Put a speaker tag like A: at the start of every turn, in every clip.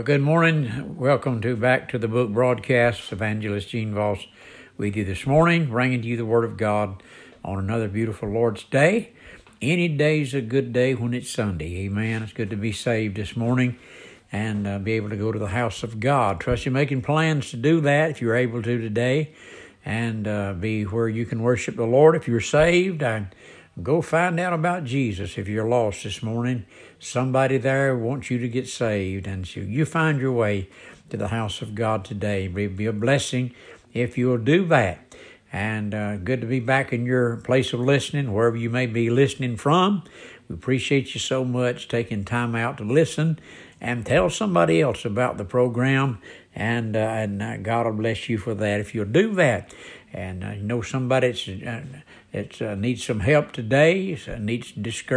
A: Good morning. Welcome back to the book broadcast. Evangelist Gene Voss with you this morning, bringing to you the Word of God on another beautiful Lord's Day. Any day's a good day when it's Sunday. Amen. It's good to be saved this morning and be able to go to the house of God. Trust you're making plans to do that if you're able to today, and be where you can worship the Lord. If you're saved, go find out about Jesus. If you're lost this morning, somebody there wants you to get saved, and so you find your way to the house of God today. It'll be a blessing if you'll do that. And good to be back in your place of listening, wherever you may be listening from. We appreciate you so much taking time out to listen and tell somebody else about the program, and God will bless you for that if you'll do that. And you know somebody that needs some help today, needs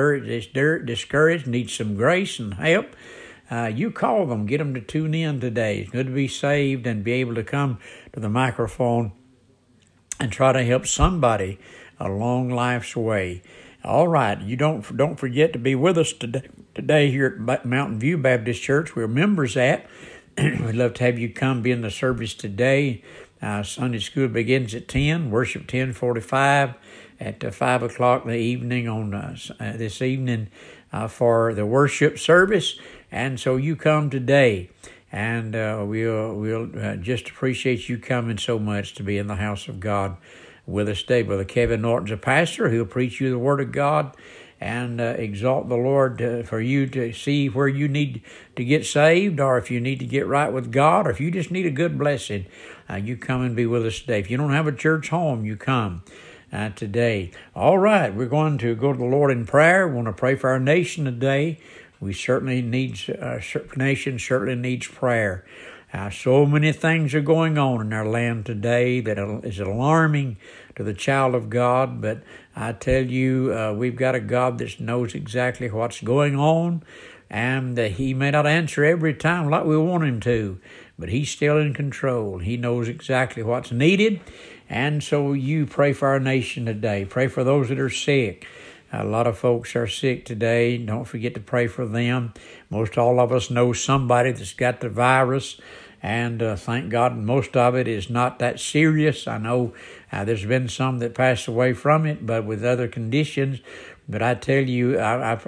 A: discouraged, needs some grace and help. You call them, get them to tune in today. It's good to be saved and be able to come to the microphone and try to help somebody along life's way. All right, you don't forget to be with us today here at Mountain View Baptist Church. We're members at. We'd love to have you come be in the service today. Sunday school begins at 10, worship 10:45 at 5 o'clock in the evening on this evening for the worship service. And so you come today, and we'll just appreciate you coming so much to be in the house of God with us today. Brother Kevin Norton's a pastor who'll preach you the Word of God and exalt the Lord for you to see where you need to get saved, or if you need to get right with God, or if you just need a good blessing, you come and be with us today. If you don't have a church home, you come today. All right, we're going to go to the Lord in prayer. We want to pray for our nation today. We certainly our nation certainly needs prayer. So many things are going on in our land today that is alarming to the child of God. But I tell you, we've got a God that knows exactly what's going on, and He may not answer every time like we want Him to, but He's still in control. He knows exactly what's needed, and so you pray for our nation today. Pray for those that are sick. A lot of folks are sick today. Don't forget to pray for them. Most all of us know somebody that's got the virus, and thank God most of it is not that serious. I know there's been some that passed away from it, but with other conditions. But I tell you,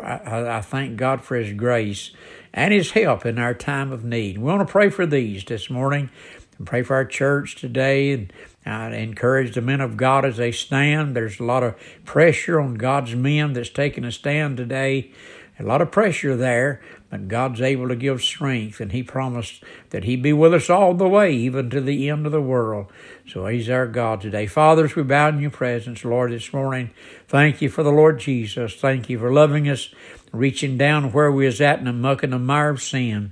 A: I thank God for His grace and His help in our time of need. We want to pray for these this morning, and pray for our church today, and encourage the men of God as they stand. There's a lot of pressure on God's men that's taking a stand today. A lot of pressure there, but God's able to give strength, and He promised that He'd be with us all the way, even to the end of the world. So He's our God today. Father, as we bow in Your presence, Lord, this morning, thank You for the Lord Jesus. Thank You for loving us, reaching down where we was at in the muck and the mire of sin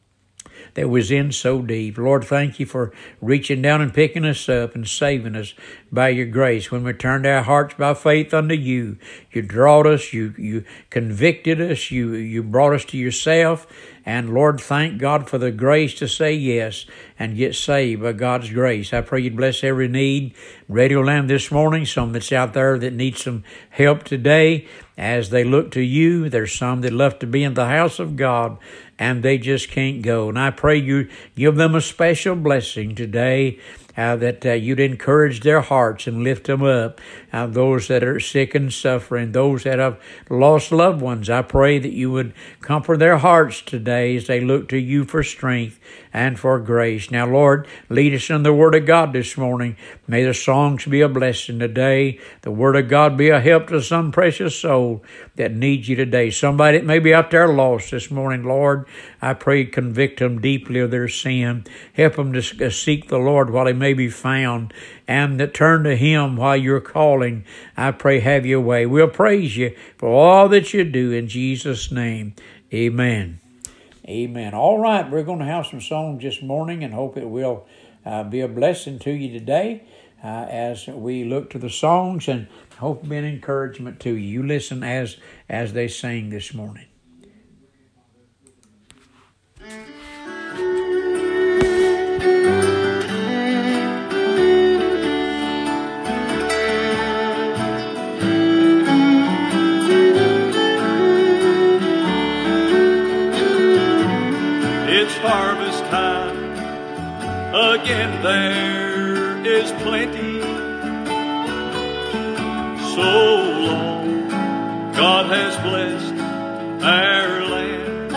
A: that was in so deep. Lord, thank You for reaching down and picking us up and saving us by Your grace. When we turned our hearts by faith unto You, You drawed us, You convicted us, You brought us to Yourself. And Lord, thank God for the grace to say yes and get saved by God's grace. I pray You'd bless every need. Radio Land this morning, some that's out there that needs some help today as they look to You. There's some that love to be in the house of God and they just can't go. And I pray You give them a special blessing today, that You'd encourage their hearts and lift them up. Those that are sick and suffering, those that have lost loved ones, I pray that You would comfort their hearts today as they look to You for strength and for grace. Now, Lord, lead us in the Word of God this morning. May the songs be a blessing today. The Word of God be a help to some precious soul that needs You today. Somebody that may be out there lost this morning, Lord, I pray convict them deeply of their sin. Help them to seek the Lord while He may be found, and to turn to Him while You're calling. I pray have Your way. We'll praise You for all that You do in Jesus' name. Amen. Amen. All right, we're going to have some songs this morning and hope it will be a blessing to you today as we look to the songs, and hope it'll be an encouragement to you. You listen as they sing this morning.
B: It's far there is plenty. So long God has blessed our land.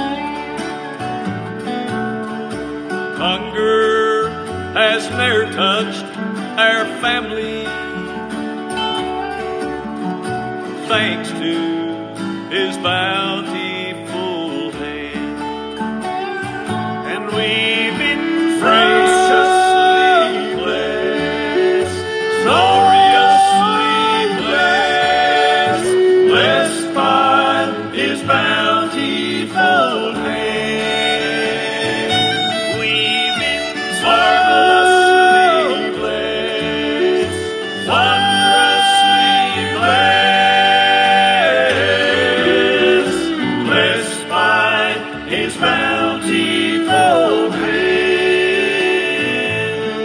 B: Hunger has never touched our family, thanks to His bountiful hand. And we've been graciously blessed, gloriously blessed, blessed by His bountiful hand. We've been marvelously blessed, wondrously blessed, blessed by His bountiful hand.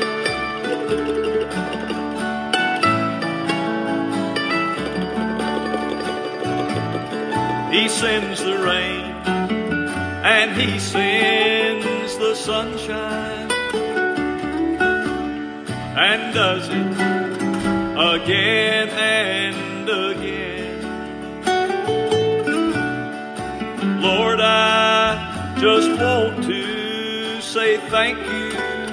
B: He sends the rain and He sends the sunshine, and does it again and again. Lord, I just want to say thank you.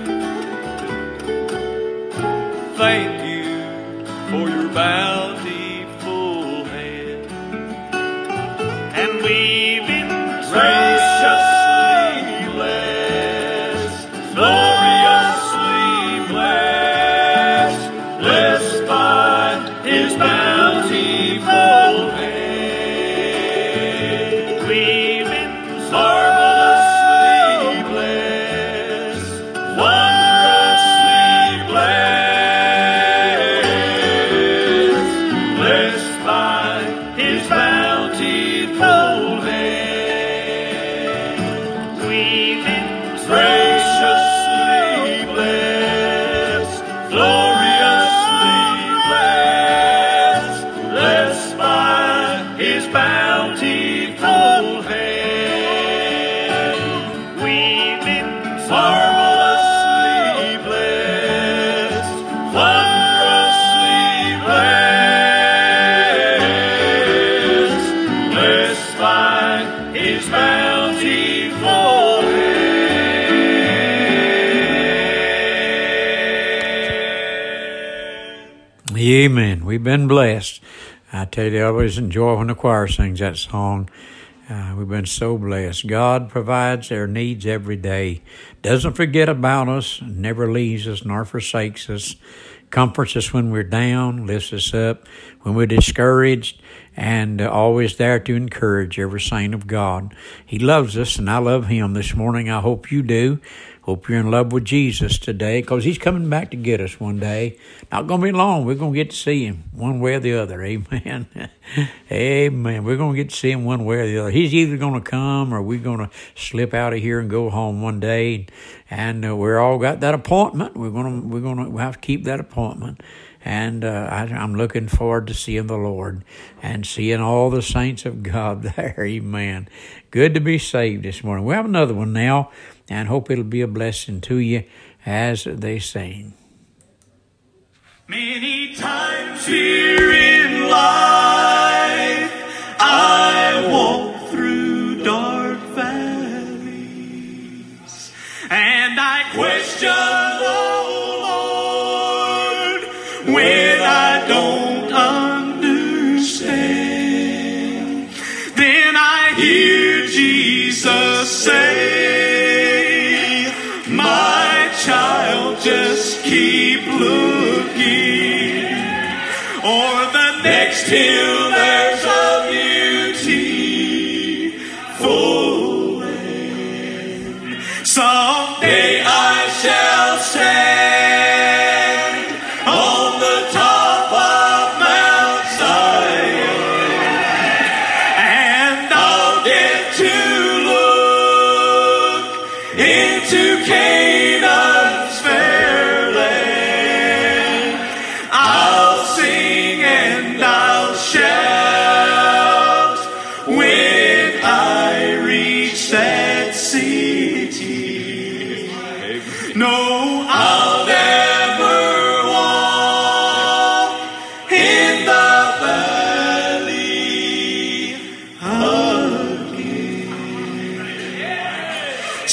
B: Thank you for your bountiful hand. And we've been graciously blessed, gloriously blessed, blessed by His bountiful hand. We've been marvelously blessed, wondrously blessed, blessed by His bountiful hand. We've been graciously blessed, gloriously blessed, blessed by His bountiful hand. We've been marvelously blessed, wondrously blessed, blessed by His bountiful hand.
A: Amen. We've been blessed. I tell you, I always enjoy when the choir sings that song. We've been so blessed. God provides our needs every day. Doesn't forget about us, never leaves us nor forsakes us. Comforts us when we're down, lifts us up when we're discouraged, and always there to encourage every saint of God. He loves us, and I love Him this morning. I hope you do. Hope you're in love with Jesus today, because He's coming back to get us one day. Not going to be long. We're going to get to see Him one way or the other. Amen. Amen. We're going to get to see Him one way or the other. He's either going to come or we're going to slip out of here and go home one day. And we're all got that appointment. We'll have to keep that appointment. And I'm looking forward to seeing the Lord and seeing all the saints of God there. Amen. Good to be saved this morning. We have another one now, and hope it'll be a blessing to you as they sing.
B: Many times here in life I walk through dark valleys, and I question, oh Lord, when I don't understand. Then I hear Jesus say, my child, just keep looking, or the next hill there's a beautiful land. Someday I shall stand on the top of Mount Zion, and I'll get to look into Canaan's fair land. I'll sing and I'll shout when I reach that city. No, I'll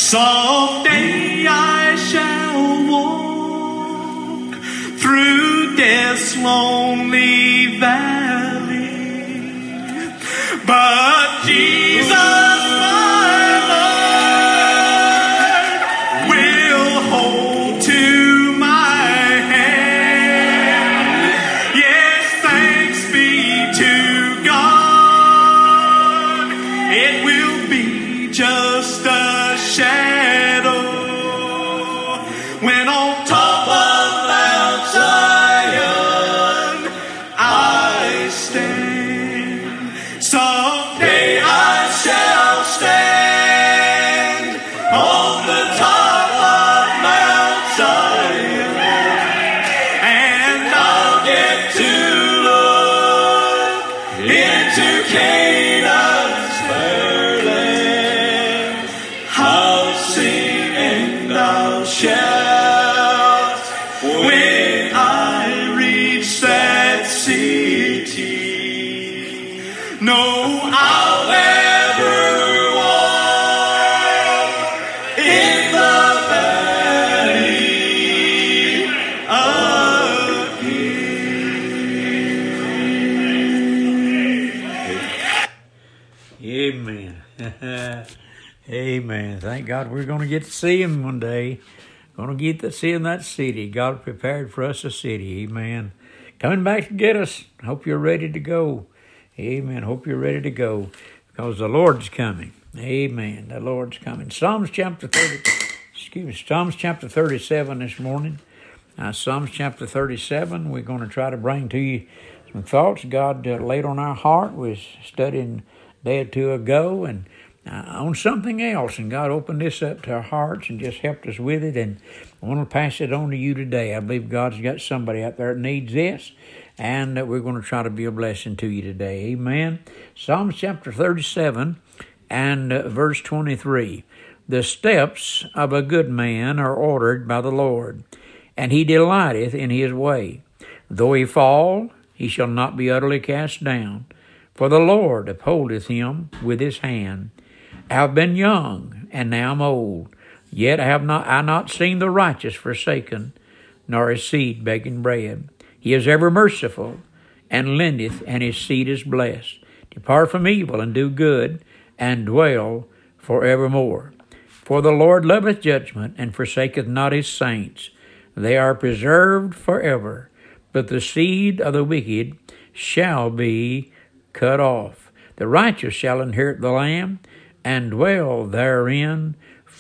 B: Someday I shall walk through death's lonely valley, but Jesus, my Lord, will hold to my hand. Yes, thanks be to God, it will be just a shadow when on top of Mount Zion I stand. Someday I shall stand on the top of Mount Zion, and I'll get to look into Canaan's fair land. I'll sing and I'll shout when I reach that city. No, I'll never walk in the valley again.
A: Amen. Amen. Thank God we're going to get to see Him one day. Going to get to see Him, that city. God prepared for us a city. Amen. Coming back to get us. Hope you're ready to go. Amen. Hope you're ready to go because the Lord's coming. Amen. The Lord's coming. Psalms chapter 37 this morning. Psalms chapter 37. We're going to try to bring to you some thoughts God laid on our heart. We was studying a day or two ago and on something else, and God opened this up to our hearts and just helped us with it, and I want to pass it on to you today. I believe God's got somebody out there that needs this, and we're going to try to be a blessing to you today. Amen. Psalms chapter 37 and verse 23. The steps of a good man are ordered by the Lord, and he delighteth in his way. Though he fall, he shall not be utterly cast down, for the Lord upholdeth him with his hand. I have been young, and now am old, yet have not seen the righteous forsaken, nor his seed begging bread. He is ever merciful, and lendeth, and his seed is blessed. Depart from evil, and do good, and dwell forevermore. For the Lord loveth judgment, and forsaketh not his saints. They are preserved forever, but the seed of the wicked shall be cut off. The righteous shall inherit the land, and dwell therein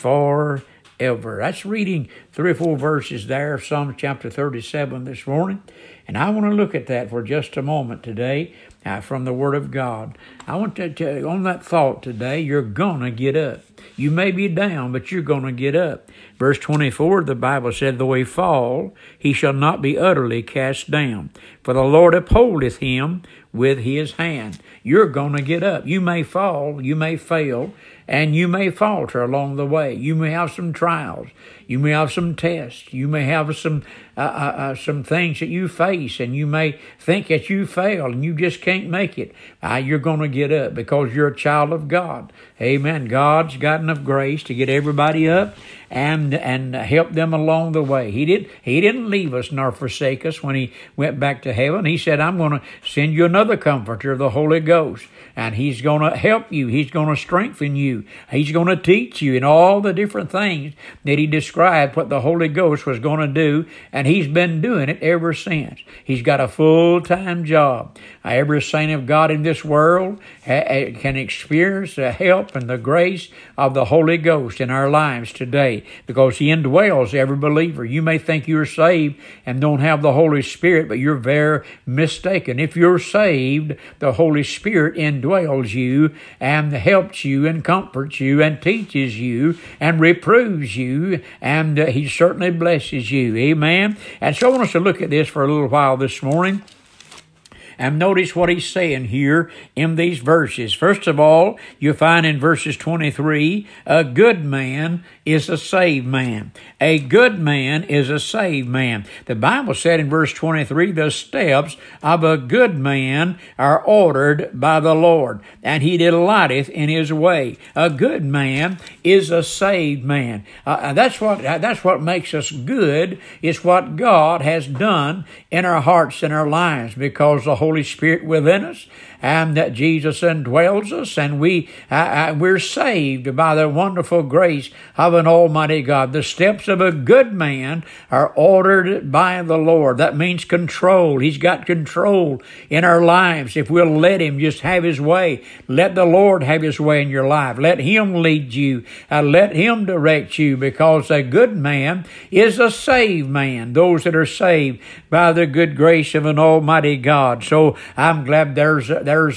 A: forever. That's reading 3 or 4 verses there of Psalm chapter 37 this morning. And I want to look at that for just a moment today from the Word of God. I want to tell you, on that thought today, you're going to get up. You may be down, but you're going to get up. Verse 24, the Bible said, though he fall, he shall not be utterly cast down. For the Lord upholdeth him with his hand. You're going to get up. You may fall, you may fail, and you may falter along the way. You may have some trials. You may have some tests. You may have some things that you face, and you may think that you fail and you just can't make it. You're going to get up because you're a child of God. Amen. God's got enough grace to get everybody up and help them along the way. He didn't leave us nor forsake us when he went back to heaven. He said, I'm going to send you another comforter, the Holy Ghost, and he's going to help you. He's going to strengthen you. He's going to teach you in all the different things that he described what the Holy Ghost was going to do, and he's been doing it ever since. He's got a full-time job. Every saint of God in this world can experience the help and the grace of the Holy Ghost in our lives today because he indwells every believer. You may think you're saved and don't have the Holy Spirit, but you're very mistaken. If you're saved, the Holy Spirit indwells you and helps you and comforts you and teaches you and reproves you, and he certainly blesses you. Amen. And so I want us to look at this for a little while this morning. And notice what he's saying here in these verses. First of all, you find in verses 23, a good man is a saved man. A good man is a saved man. The Bible said in verse 23, the steps of a good man are ordered by the Lord, and he delighteth in his way. A good man is a saved man. That's what makes us good. It's what God has done in our hearts and our lives, because the Holy Spirit within us, and that Jesus indwells us, and we're saved by the wonderful grace of an almighty God. The steps of a good man are ordered by the Lord. That means control. He's got control in our lives. If we'll let him just have his way, let the Lord have his way in your life. Let him lead you. Let him direct you, because a good man is a saved man. Those that are saved by the good grace of an almighty God. So I'm glad there's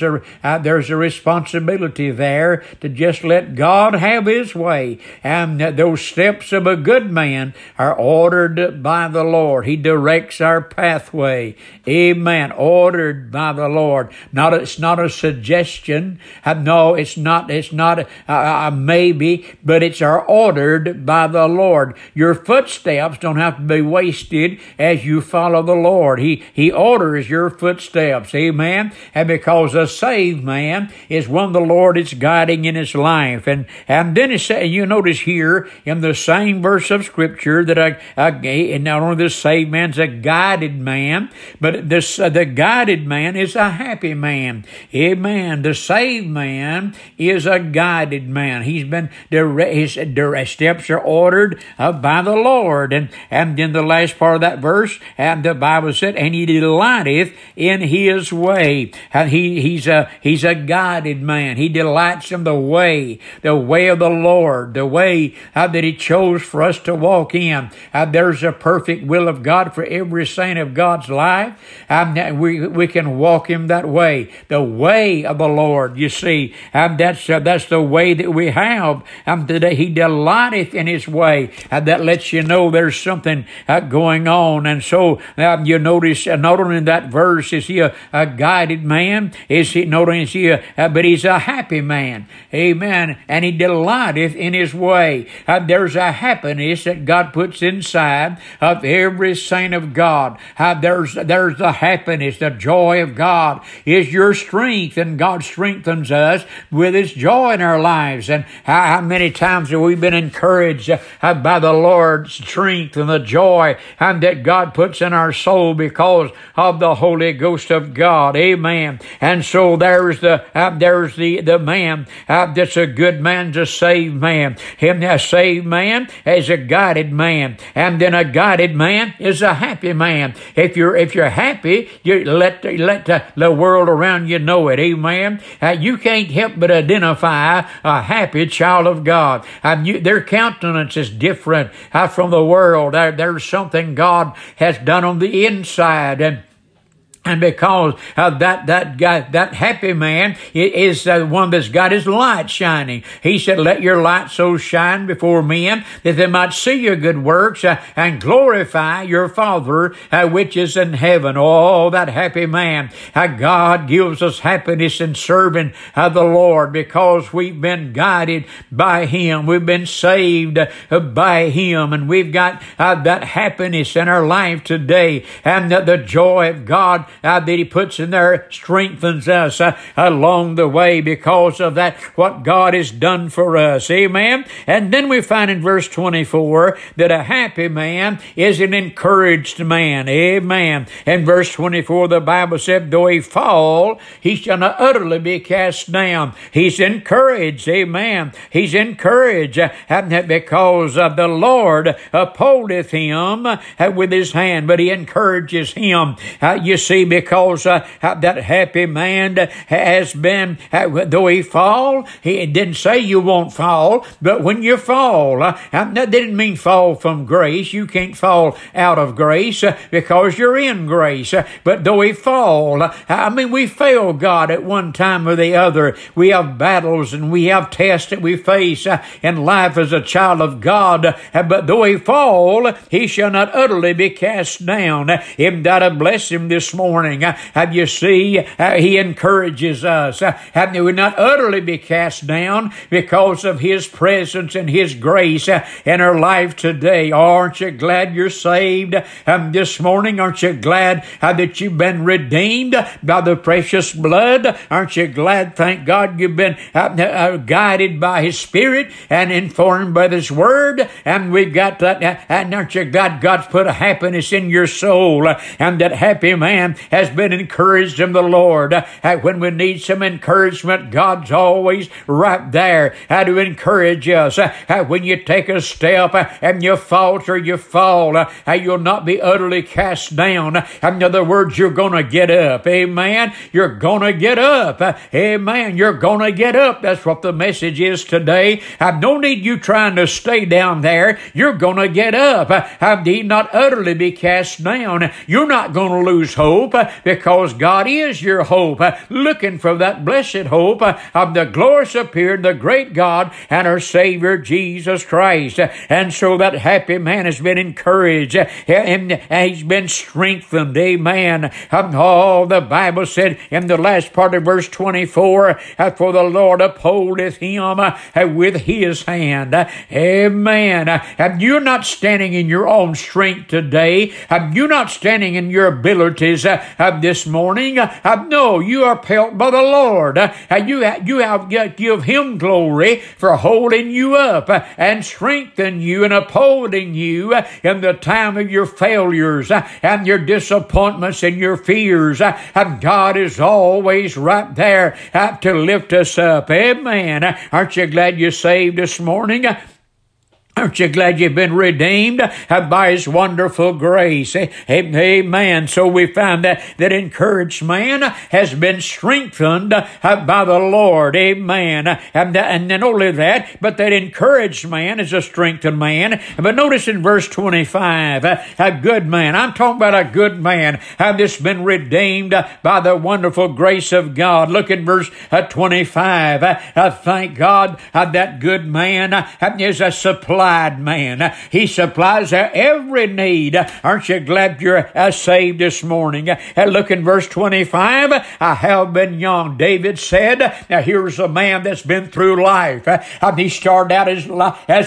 A: a responsibility there to just let God have his way. And those steps of a good man are ordered by the Lord. He directs our pathway. Amen. Ordered by the Lord. It's not a suggestion. No, it's not a maybe, but it's ordered by the Lord. Your footsteps don't have to be wasted as you follow the Lord. He orders your footsteps. Amen. And because a saved man is one the Lord is guiding in his life. And then you notice here in the same verse of Scripture that not only the saved man's a guided man, but the guided man is a happy man. Amen. The saved man is a guided man. His steps are ordered by the Lord. And then the last part of that verse, and the Bible said, and he delighteth in his way. And he's a guided man. He delights in the way of the Lord, the way that he chose for us to walk in. There's a perfect will of God for every saint of God's life. We can walk him that way, the way of the Lord, you see. That's the way that we have. Today he delighteth in his way. That lets you know there's something going on. And so you notice not only in that verse is he a guided man, but he's a happy man. Amen. And he delighteth in his way. There's a happiness that God puts inside of every saint of God. There's the happiness, the joy of God is your strength, and God strengthens us with his joy in our lives. And how many times have we been encouraged by the Lord's strength and the joy that God puts in our soul because of the Holy Ghost of God. Amen. And so there's the man that's a good man, a saved man. A saved man is a guided man, and then a guided man is a happy man. If you're happy, you let the world around you know it. Amen. You can't help but identify a happy child of God. Their countenance is different from the world. There's something God has done on the inside, and because that happy man is the one that's got his light shining. He said, let your light so shine before men that they might see your good works and glorify your Father which is in heaven. Oh, that happy man. God gives us happiness in serving the Lord because we've been guided by him. We've been saved by him, and we've got that happiness in our life today, and the joy of God that he puts in there strengthens us along the way because of that, what God has done for us. Amen. And then we find in verse 24 that a happy man is an encouraged man. Amen. In verse 24, the Bible said, though he fall, he shall not utterly be cast down. He's encouraged. Amen. He's encouraged because the Lord upholdeth him with his hand, but he encourages him. You see, because that happy man has been, though he fall, he didn't say you won't fall, but when you fall, that didn't mean fall from grace. You can't fall out of grace because you're in grace. But though we fall, we fail God at one time or the other. We have battles and we have tests that we face in life as a child of God. But though he fall, he shall not utterly be cast down. Him that bless him this morning morning. You see, He encourages us. We'll not utterly be cast down because of His presence and His grace in our life today. Aren't you glad you're saved this morning? Aren't you glad that you've been redeemed by the precious blood? Aren't you glad, thank God, you've been guided by His Spirit and informed by His Word? And we've got that, and aren't you glad God's put a happiness in your soul, and that happy man has been encouraged in the Lord. When we need some encouragement, God's always right there to encourage us. When you take a step and you falter, you fall, you'll not be utterly cast down. In other words, you're going to get up. Amen. You're going to get up. Amen. You're going to get up. That's what the message is today. No need you trying to stay down there. You're going to get up. Need not utterly be cast down. You're not going to lose hope because God is your hope. Looking for that blessed hope of the glorious appearing, the great God and our Savior Jesus Christ. And so that happy man has been encouraged and he's been strengthened. Amen. The Bible said in the last part of verse 24, for the Lord upholdeth him with His hand. Amen. And you're not standing in your own strength today. You're not standing in your abilities this morning. No, you are helped by the Lord. You have give Him glory for holding you up and strengthening you and upholding you in the time of your failures and your disappointments and your fears. And God is always right there to lift us up. Amen. Aren't you glad you're saved this morning? Aren't you glad you've been redeemed by His wonderful grace? Amen. So we find that encouraged man has been strengthened by the Lord. Amen. And not only that, but that encouraged man is a strengthened man. But notice in verse 25, a good man. I'm talking about a good man that's been redeemed by the wonderful grace of God. Look in verse 25. Thank God that good man is a supplied man. He supplies our every need. Aren't you glad you're saved this morning? Look in verse 25. I have been young. David said, now here's a man that's been through life. He started out as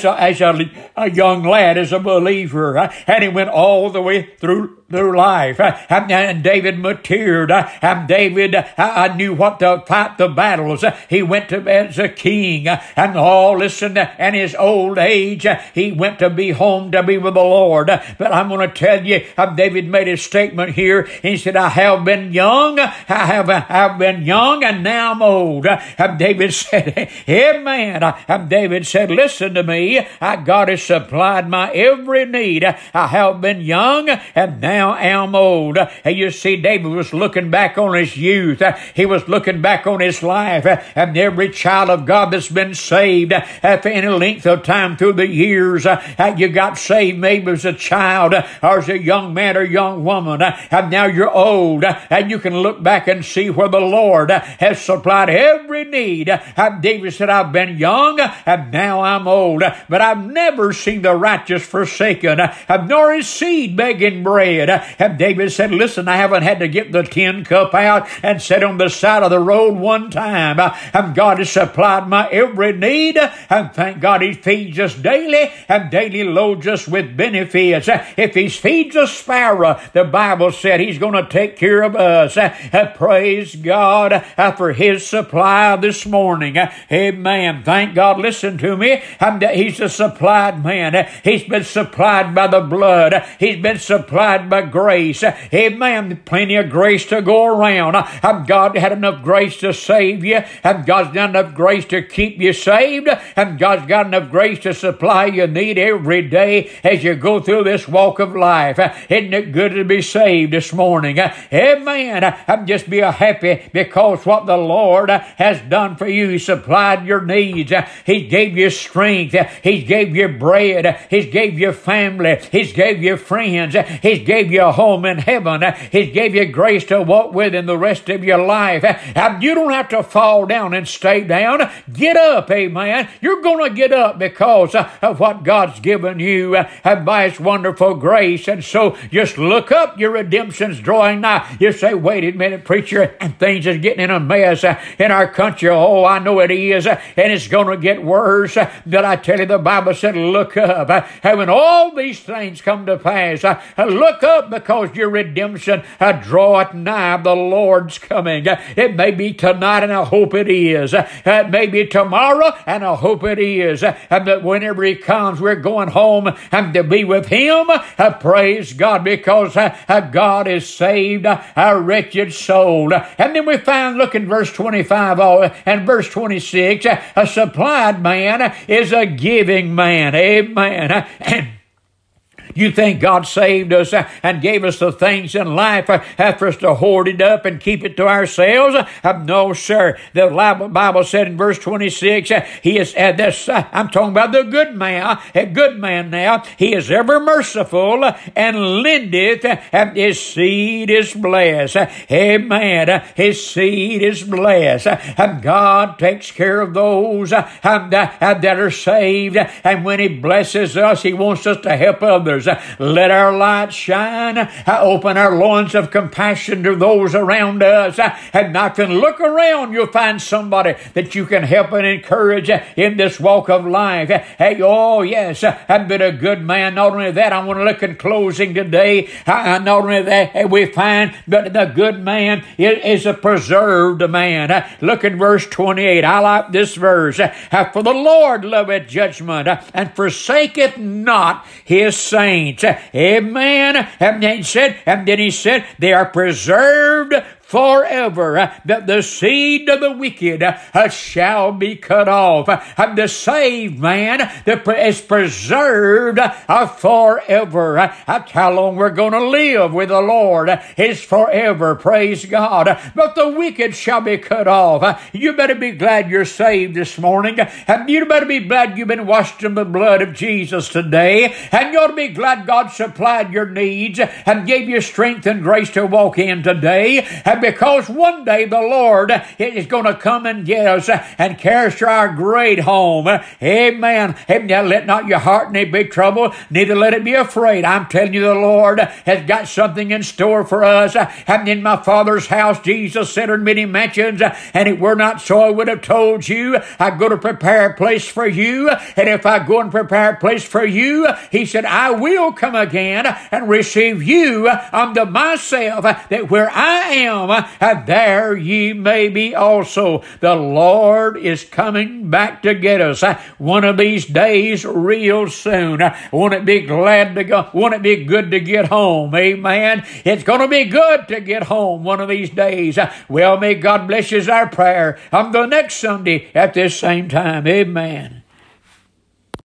A: a young lad, as a believer, and he went all the way through life. And David matured. And David knew what to fight the battles. He went to as a king. And listen, and his old age, he went to be home to be with the Lord. But I'm going to tell you, David made a statement here. He said, I have been young. I have been young, and now I'm old. And David said, amen. And David said, listen to me. God has supplied my every need. I have been young, and now am old. You see, David was looking back on his youth. He was looking back on his life. And every child of God that's been saved for any length of time through the years, you got saved maybe as a child or as a young man or young woman, and now you're old, and you can look back and see where the Lord has supplied every need. David said, I've been young, and now I'm old, but I've never seen the righteous forsaken, nor his seed begging bread. And David said, listen, I haven't had to get the tin cup out and sit on the side of the road one time. And God has supplied my every need, and thank God He feeds us daily and daily loads us with benefits. If He feeds a sparrow, the Bible said He's going to take care of us. Praise God for His supply this morning. Amen. Thank God. Listen to me. He's a supplied man. He's been supplied by the blood. He's been supplied by grace. Amen. Plenty of grace to go around. God had enough grace to save you, and God's got enough grace to keep you saved, and God's got enough grace to supply your need every day as you go through this walk of life. Isn't it good to be saved this morning? Amen. I'm just be happy because what the Lord has done for you. He supplied your needs. He gave you strength. He gave you bread. He gave you family. He gave you friends. He gave gave you a home in heaven. He gave you grace to walk with in the rest of your life. You don't have to fall down and stay down. Get up, amen. You're going to get up because of what God's given you by His wonderful grace. And so just look up. Your redemption's drawing nigh. You say, wait a minute, preacher, and things is getting in a mess in our country. Oh, I know it is, and it's going to get worse. But I tell you, the Bible said, look up. Having all these things come to pass, look up because your redemption draweth nigh. The Lord's coming. It may be tonight, and I hope it is. It may be tomorrow, and I hope it is. And that whenever He comes, we're going home and to be with Him. Praise God, because God has saved our wretched soul. And then we find, look in verse 25 and verse 26, a supplied man is a giving man. Amen. And you think God saved us and gave us the things in life for us to hoard it up and keep it to ourselves? No, sir. The Bible said in verse 26, He is, I'm talking about the good man, a good man now. He is ever merciful and lendeth, and His seed is blessed. Amen. His seed is blessed. And God takes care of those that are saved. And when He blesses us, He wants us to help others. Let our light shine. Open our loins of compassion to those around us. And not can look around, you'll find somebody that you can help and encourage in this walk of life. Hey, oh yes, I've been a good man. Not only that, I want to look in closing today. Not only that, we find that the good man is a preserved man. Look in verse 28. I like this verse. For the Lord loveth judgment and forsaketh not His saints. Amen. And then he said, they are preserved forever, that the seed of the wicked shall be cut off. And the saved man is preserved forever. That's how long we're going to live with the Lord, is forever. Praise God. But the wicked shall be cut off. You better be glad you're saved this morning. And you better be glad you've been washed in the blood of Jesus today. And you ought to be glad God supplied your needs and gave you strength and grace to walk in today. Because one day the Lord is going to come and get us and carry us to our great home. Amen. Let not your heart be troubled, neither let it be afraid. I'm telling you, the Lord has got something in store for us. And in my Father's house, Jesus said, are many mansions, and it were not so, I would have told you. I go to prepare a place for you. And if I go and prepare a place for you, He said, I will come again and receive you unto myself, that where I am, there ye may be also. The Lord is coming back to get us one of these days real soon. Won't it be glad to go? Won't it be good to get home? Amen. It's going to be good to get home one of these days. Well, may God bless you is our prayer on the next Sunday at this same time. Amen.